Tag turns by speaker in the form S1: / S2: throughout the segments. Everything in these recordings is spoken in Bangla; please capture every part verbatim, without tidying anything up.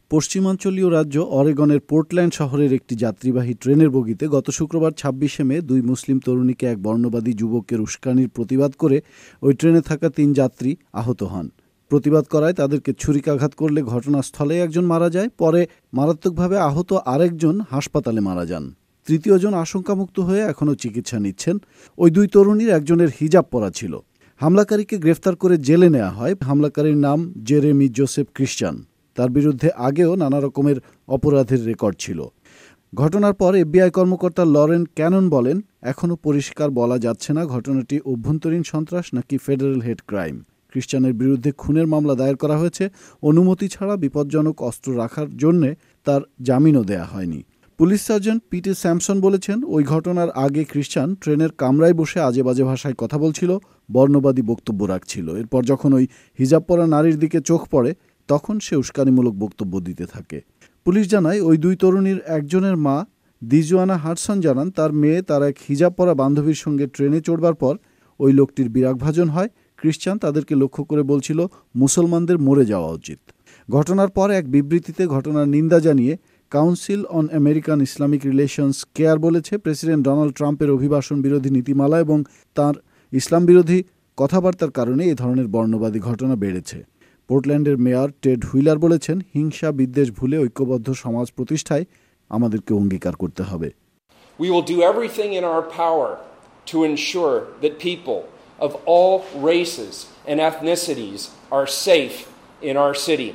S1: পশ্চিমাঞ্চলীয় রাজ্য অরেগনের পোর্টল্যান্ড শহরের একটি যাত্রীবাহী ট্রেনের বগিতে গত শুক্রবার ছাব্বিশে মে দুই মুসলিম তরুণীকে এক বর্ণবাদী যুবকের উস্কানির প্রতিবাদ করে ওই ট্রেনে থাকা তিন যাত্রী আহত হন। প্রতিবাদ করায় তাদেরকে ছুরিকাঘাত করলে ঘটনাস্থলে একজন মারা যায়, পরে মারাত্মকভাবে আহত আরেকজন হাসপাতালে মারা যান। তৃতীয়জন আশঙ্কামুক্ত হয়ে এখনও চিকিৎসা নিচ্ছেন। ওই দুই তরুণীর একজনের হিজাব পরা ছিল। হামলাকারীকে গ্রেফতার করে জেলে নেওয়া হয়। হামলাকারীর নাম জেরেমি জোসেফ ক্রিশ্চান। তার বিরুদ্ধে আগেও নানা রকমের অপরাধের রেকর্ড ছিল। ঘটনার পর এফবিআই কর্মকর্তা লরেন ক্যানন বলেন, এখনও পরিষ্কার বলা যাচ্ছে না ঘটনাটি অভ্যন্তরীণ সন্ত্রাস নাকি ফেডারেল হেড ক্রাইম। ক্রিশ্চানের বিরুদ্ধে খুনের মামলা দায়ের করা হয়েছে। অনুমতি ছাড়া বিপজ্জনক অস্ত্র রাখার জন্যে তার জামিনও দেয়া হয়নি। পুলিশ সার্জেন্ট পিটি স্যামসন বলেছেন, ওই ঘটনার আগে ক্রিশ্চান ট্রেনের কামরায় বসে আজে বাজে ভাষায় কথা বলছিল, বর্ণবাদী বক্তব্য রাখছিল। এরপর যখন ওই হিজাব পরা নারীর দিকে চোখ পড়ে তখন সে উস্কানিমূলক বক্তব্য দিতে থাকে। পুলিশ জানায়, ওই দুই তরুণীর একজনের মা দিজোয়ানা হাডসন জানান, তার মেয়ে তার এক হিজাব পরা বান্ধবীর সঙ্গে ট্রেনে চড়বার পর ওই লোকটির বিরাগভাজন হয়। ক্রিশ্চান তাদেরকে লক্ষ্য করে বলছিল, মুসলমানদের মরে যাওয়া উচিত। ঘটনার পর এক বিবৃতিতে ঘটনার নিন্দা জানিয়ে Council on American Islamic Relations CAIR বলেছে, প্রেসিডেন্ট ডোনাল্ড ট্রাম্পের অভিবাসন বিরোধী নীতিমালা এবং তার ইসলাম বিরোধী কথাবার্তার কারণে এ ধরনের বর্ণবাদী ঘটনা বেড়েছে। পোর্টল্যান্ডের মেয়র টেড হুইলার বলেছেন, হিংসা বিদ্বেষ ভুলে ঐক্যবদ্ধ সমাজ প্রতিষ্ঠায় আমাদেরকে অঙ্গীকার করতে হবে।
S2: We will do everything in our power to ensure that people of all races and ethnicities are safe in our city.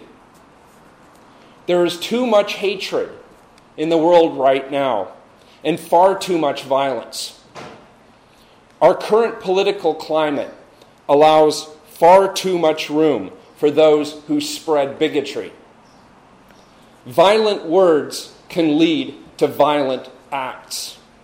S2: There is too much hatred in the world right now and far too much violence. Our current political climate allows far too much room for those who spread bigotry. Violent words can lead to violent acts.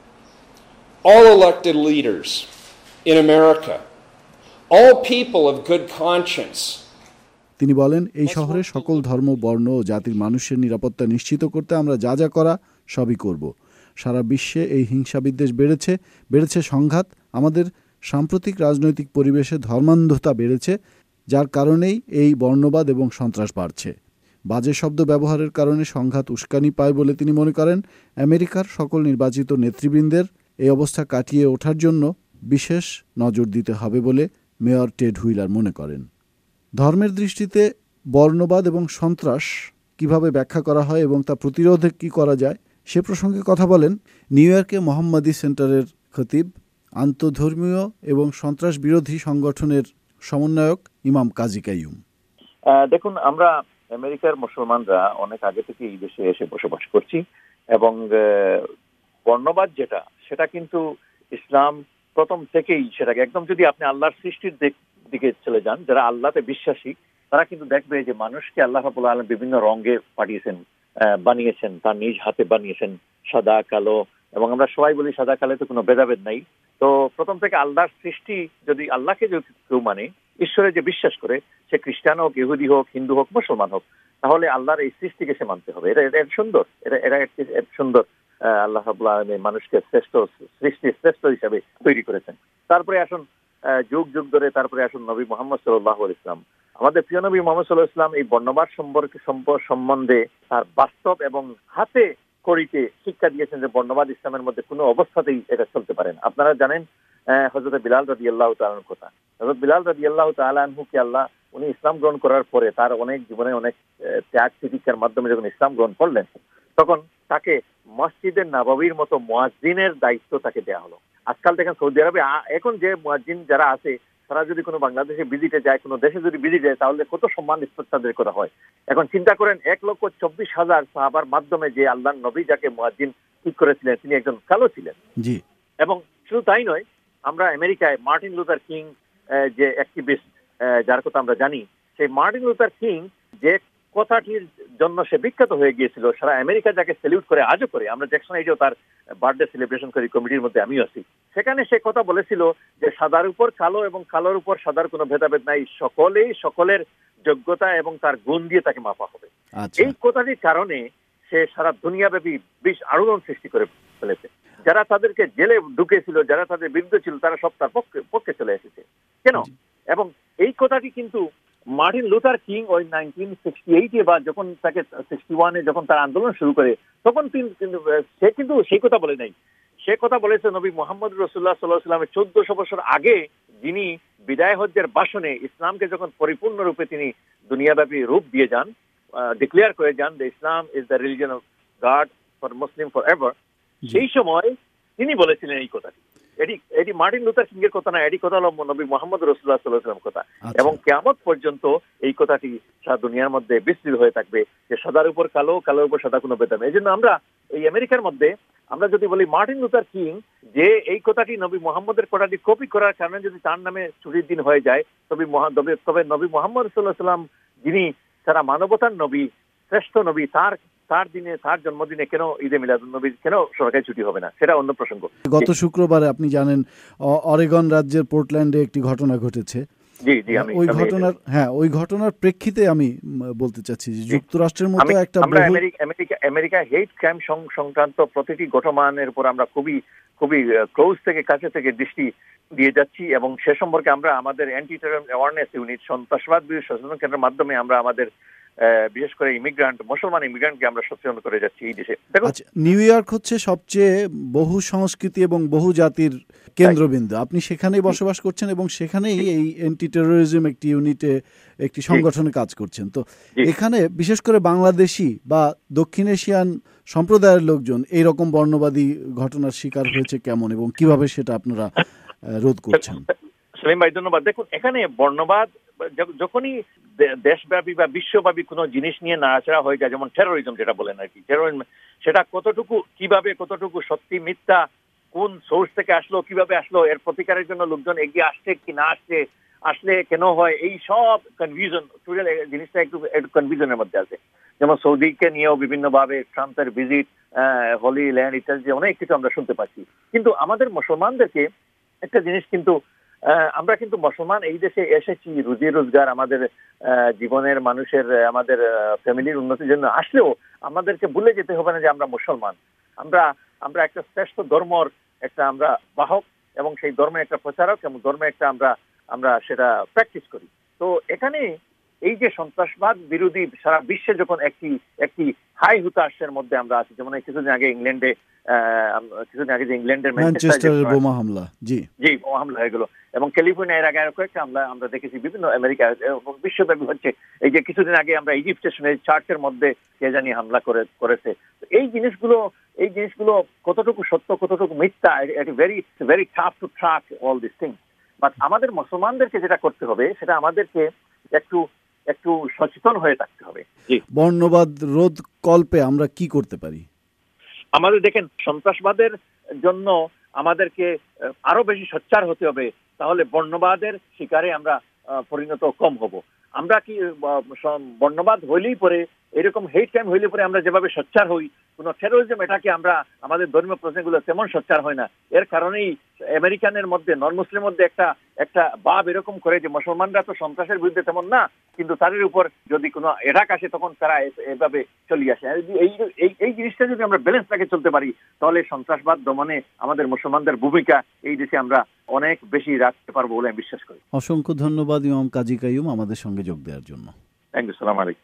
S2: All elected leaders in America, all people of good conscience.
S1: তিনি বলেন, এই শহরে সকল ধর্ম, বর্ণ ও জাতির মানুষের নিরাপত্তা নিশ্চিত করতে আমরা যা যা করা সবই করব। সারা বিশ্বে এই হিংসা বিদ্বেষ বেড়েছে, বেড়েছে সংঘাত। আমাদের সাম্প্রতিক রাজনৈতিক পরিবেশে ধর্মান্ধতা বেড়েছে, যার কারণেই এই বর্ণবাদ এবং সন্ত্রাস বাড়ছে। বাজে শব্দ ব্যবহারের কারণে সংঘাত উস্কানি পায় বলে তিনি মনে করেন। আমেরিকার সকল নির্বাচিত নেতৃবৃন্দের এই অবস্থা কাটিয়ে ওঠার জন্য বিশেষ নজর দিতে হবে বলে মেয়র টেড হুইলার মনে করেন। ধর্মের দৃষ্টিতে বর্ণবাদ এবং সন্ত্রাস কিভাবে ব্যাখ্যা করা হয় এবং তা প্রতিরোধে কী করা যায় সে প্রসঙ্গে কথা বলেন নিউ ইয়র্কে মোহাম্মদী সেন্টারের খতিব, আন্তধর্মীয় এবং সন্ত্রাস বিরোধী সংগঠনের সমন্বয়ক ইমাম কাজী কাইয়ুম।
S3: দেখুন, আমরা আমেরিকার মুসলমানরা অনেক আগে থেকে এই দেশে এসে বসবাস করছি এবং বর্ণবাদ যেটা সেটা কিন্তু ইসলাম প্রথম থেকেই সেটাকে একদম, যদি আপনি আল্লাহর সৃষ্টির দিকে চলে যান, যারা আল্লাহতে বিশ্বাসী তারা কিন্তু দেখবে যে মানুষকে আল্লাহ রাব্বুল আলামিন বিভিন্ন রঙে পাঠিয়েছেন, বানিয়েছেন, তার নিজ হাতে বানিয়েছেন, সাদা কালো, এবং আমরা সবাই বলি সাদা কালোতে কোনো ভেদাভেদ নাই। তো প্রথম থেকে আল্লাহর সৃষ্টি, যদি আল্লাহকে যদি কেউ মানে, ঈশ্বরে যে বিশ্বাস করে, সে খ্রিস্টান হোক, ইহুদি হোক, হিন্দু হোক, মুসলমান হোক, তাহলে আল্লাহর এই সৃষ্টিকে সে মানতে হবে। এটা এটা সুন্দর, এটা এটা সুন্দর। আল্লাহ রাব্বুল আলামিন মানুষকে শ্রেষ্ঠ সৃষ্টি, শ্রেষ্ঠ হিসাবে তৈরি করেছেন। তারপরে আসুন যুগ যুগ ধরে, তারপরে আসুন নবী মুহাম্মদ সাল্লাল্লাহু আলাইহি ওয়াসাল্লাম। আমাদের প্রিয় নবী মুহাম্মদ সাল্লাল্লাহু আলাইহি ওয়াসাল্লাম এই বর্ণবাদ সম্পর্কে সম্বন্ধে তার বাস্তব এবং হাতে করিতে শিক্ষা দিয়েছেন যে বর্ণবাদ ইসলামের মধ্যে কোনো অবস্থাতেই এটা চলতে পারে না। আপনারা জানেন হযরত বিলাল রাদিয়াল্লাহু তাআলা আনহুর কথা। হযরত বিলাল রাদিয়াল্লাহু তাআলা আনহুকে আল্লাহ, উনি ইসলাম গ্রহণ করার পরে তার অনেক জীবনে অনেক ত্যাগ তিতিক্ষার মাধ্যমে যখন ইসলাম গ্রহণ করলেন, তখন তাকে মসজিদের নববীর মতো মুয়াজ্জিনের দায়িত্ব তাকে দেওয়া হলো। আজকাল দেখেন সৌদি আরবে এখন যে মুয়াজ্জিন যারা আছে, তারা যদি কোনো বাংলাদেশে ভিজিটে যায়, কোনো দেশে যদি ভিজিট যায়, তাহলে কত সম্মান তাদের করা হয়। এখন চিন্তা করেন, এক লক্ষ চব্বিশ হাজার সাহাবার মাধ্যমে যে আল্লাহর নবী যাকে মুয়াজ্জিন ঠিক করেছিলেন, তিনি একজন কালো ছিলেন। জি। এবং শুধু তাই নয়, আমরা আমেরিকায় মার্টিন লুথার কিং যে অ্যাক্টিভিস্ট, যার কথা আমরা জানি, সেই মার্টিন লুথার কিং যে কথাটির জন্য সে বিখ্যাত হয়ে গিয়েছিল, সারা আমেরিকা যাকে স্যালিউট করে, আজও করে। আমরা জ্যাকসন এইডেও তার বার্থডে সেলিব্রেশন করি, কমিটির মধ্যে আমিও আছি। সেখানে সে কথা বলেছিল যে সাদার উপর কালো এবং কালোর উপর সাদার কোনো ভেদাভেদ নাই, সকলেই সকলের যোগ্যতা এবং তার গুণ দিয়ে তাকে মাপা হবে। এই কথাটির কারণে সে সারা দুনিয়াব্যাপী বিশ আলোড়ন সৃষ্টি করে ফেলেছে। যারা তাদেরকে জেলে ঢুকেছিল, যারা তাদের বিরুদ্ধে ছিল, তারা সব তার পক্ষে পক্ষে চলে এসেছে। কেন? এবং এই কথাটি কিন্তু মার্টিন লুথার কিং ওই নাইনটিন সিক্সটি এইটে বা যখন তাকে সিক্সটি ওয়ানে যখন তার আন্দোলন শুরু করে তখন কিন্তু সে কিন্তু সেই কথা বলে নাই। সে কথা বলেছে নবী মোহাম্মদ রাসূলুল্লাহ সাল্লাল্লাহু আলাইহি ওয়াসাল্লামের চোদ্দশো বছর আগে যিনি বিদায় হজ্জের ভাষণে ইসলামকে যখন পরিপূর্ণরূপে তিনি দুনিয়াব্যাপী রূপ দিয়ে যান, ডিক্লেয়ার করে যান যে Islam is the religion of God for Muslim forever এভার, সেই সময় তিনি বলেছিলেন এই কথাটি। এটি এটি মার্টিন লুথার কিং এর কথা না, এটি কথা হলো নবী মোহাম্মদ রাসূলুল্লাহ সাল্লাল্লাহু আলাইহি ওয়াসাল্লামের কথা। এবং কিয়ামত পর্যন্ত এই কথাটি সারা দুনিয়ার মধ্যে বিস্তৃত হয়ে থাকবে যে সাদার উপর কালো, কালোর উপর সাদা কোনো ভেদ নেই। এই জন্য আমরা এই আমেরিকার মধ্যে আমরা যদি বলি মার্টিন লুথার কিং যে এই কথাটি নবী মোহাম্মদের কথাটি কপি করার কারণে যদি তার নামে ছুটির দিন হয়ে যায়, তবে তবে নবী মোহাম্মদ সাল্লাল্লাহু আলাইহি ওয়াসাল্লাম যিনি সারা মানবতার নবী, শ্রেষ্ঠ নবী, তার তার দিনে তার জন্মদিনে কেন ঈদে মিলাদুন নবী কেন সরকারি ছুটি হবে না, সেটা অন্য প্রসঙ্গ।
S1: গত শুক্রবারে আপনি জানেন অরেগন রাজ্যের পোর্টল্যান্ডে একটি ঘটনা ঘটেছে।
S3: জি জি আমি
S1: ওই ঘটনার হ্যাঁ ওই ঘটনার প্রেক্ষিতে আমি বলতে চাচ্ছি যে যুক্তরাষ্ট্রের মতো একটা
S3: আমরা আমেরিকা আমেরিকা হেট ক্রাইম সংক্রান্ত প্রতিটি ঘটনার উপর আমরা খুবই খুবই ক্লোজ থেকে কাছে থেকে দৃষ্টি দিয়ে যাচ্ছি এবং সে সম্পর্কে আমরা আমাদের অ্যান্টি টেরর অ্যাওয়ারনেস ইউনিট সন্ত্রাসবাদ বিরোধী সচেতন কেন্দ্রের মাধ্যমে আমরা আমাদের বিশেষ করে ইমিগ্রান্ট মুসলমান ইমিগ্রান্টকে আমরা সচেতন করে যাচ্ছি এই দেশে।
S1: আচ্ছা, নিউ ইয়র্ক হচ্ছে সবচেয়ে বহু সংস্কৃতি এবং বহু জাতির কেন্দ্রবিন্দু। আপনি সেখানেই বসবাস করছেন এবং সেখানেই এই অ্যান্টি টেরোরিজম একটি ইউনিটে একটি সংগঠনে কাজ করছেন। তো এখানে বিশেষ করে বাংলাদেশি বা দক্ষিণ এশিয়ান সম্প্রদায়ের লোকজন এইরকম বর্ণবাদী ঘটনার শিকার হয়েছে কেমন এবং কিভাবে সেটা আপনারা রোধ করছেন?
S3: সেলিম ভাই ধন্যবাদ। দেখুন, এখানে বর্ণবাদ যখনই দেশব্যাপী বা বিশ্বব্যাপী কোনো জিনিস নিয়ে নাড়াচাড়া হয়ে যায়, যেমন টেরোরিজম যেটা বলেন আর কি, টেরোরিজম সেটা কতটুকু কিভাবে কতটুকু সত্যি মিথ্যা, কোন সোর্স থেকে আসলো, কিভাবে আসলো, এর প্রতিকারের জন্য লোকজন এগিয়ে আসছে কি না আসছে, আসলে কেন হয়, এই সব কনফিউশন, টোটাল জিনিসটা একটু একটু কনফিউশনের মধ্যে আছে। যেমন সৌদিকে নিয়েও বিভিন্নভাবে ট্রাম্পের ভিজিট, হোলি ল্যান্ড ইত্যাদি অনেক কিছু আমরা শুনতে পাচ্ছি। কিন্তু আমাদের মুসলমানদেরকে একটা জিনিস কিন্তু আমরা কিন্তু মুসলমান এই দেশে এসেছি রুজি রোজগার, আমাদের জীবনের মানুষের আমাদের ফ্যামিলির উন্নতির জন্য আসলেও আমাদেরকে ভুলে যেতে হবে না যে আমরা মুসলমান। আমরা আমরা একটা শ্রেষ্ঠ ধর্মর একটা আমরা বাহক এবং সেই ধর্মের একটা প্রচারক এবং ধর্মে একটা আমরা আমরা সেটা প্র্যাকটিস করি। তো এখানে এই যে সন্ত্রাসবাদ বিরোধী সারা বিশ্বে যখন একটি একটি হাই হুতাশের মধ্যে আমরা আছি, যেমন কিছুদিন আগে ইংল্যান্ডে কিছুদিন আগে যে ইংল্যান্ডের
S1: ম্যানচেস্টারের বোমা হামলা, জি
S3: জি বোমা হামলা হয়ে গেল, এবং ক্যালিফোর্নিয়ার আগে আরো কয়েকটা হামলা আমরা দেখেছি বিভিন্ন আমেরিকা এবং বিশ্বব্যাপী হচ্ছে। এই যে কিছুদিন আগে আমরা ইজিপ্টের চার্চের মধ্যে কে জানি হামলা করে করেছে। এই জিনিসগুলো এই জিনিসগুলো কতটুকু সত্য কতটুকু মিথ্যা, it very very tough to track all this things. But আমাদের মুসলমানদেরকে যেটা করতে হবে সেটা আমাদেরকে একটু একটু সচেতন হয়ে থাকতে হবে।
S1: বর্ণবাদ রোধ কল্পে আমরা কি করতে পারি?
S3: আমাদের দেখেন, সন্ত্রাসবাদের জন্য আমাদেরকে আরো বেশি সোচ্চার হতে হবে, তাহলে বর্ণবাদের শিকারে আমরা পরিণত কম হব। আমরা কি বর্ণবাদ হইলেই পরে এরকম হেট ক্রাইম হইলে পরে আমরা যেভাবে সোচ্চার হই, কোন টেরোরিজম এটাকে আমরা আমাদের ধর্মীয় প্রশ্নগুলো তেমন সোচ্চার হয় না। এর কারণেই আমেরিকানের মধ্যে নন মুসলিমের মধ্যে একটা একটা ভাব এরকম করে যে মুসলমানরা তো সন্ত্রাসের বিরুদ্ধে তেমন না, কিন্তু তাদের উপর যদি কোনো অ্যাটাক আসে তখন তারা এভাবে চলে আসে। এই এই জিনিসটা যদি আমরা ব্যালেন্স রেখে চলতে পারি, তাহলে সন্ত্রাসবাদ দমনে আমাদের মুসলমানদের ভূমিকা এই দেশে আমরা অনেক বেশি রাখতে পারবো বলে আমি বিশ্বাস করি।
S1: অসংখ্য ধন্যবাদ ইমাম কাজী কাইয়ুম আমাদের সঙ্গে যোগ দেওয়ার জন্য।
S3: Thank you. সালাম আলাইকুম।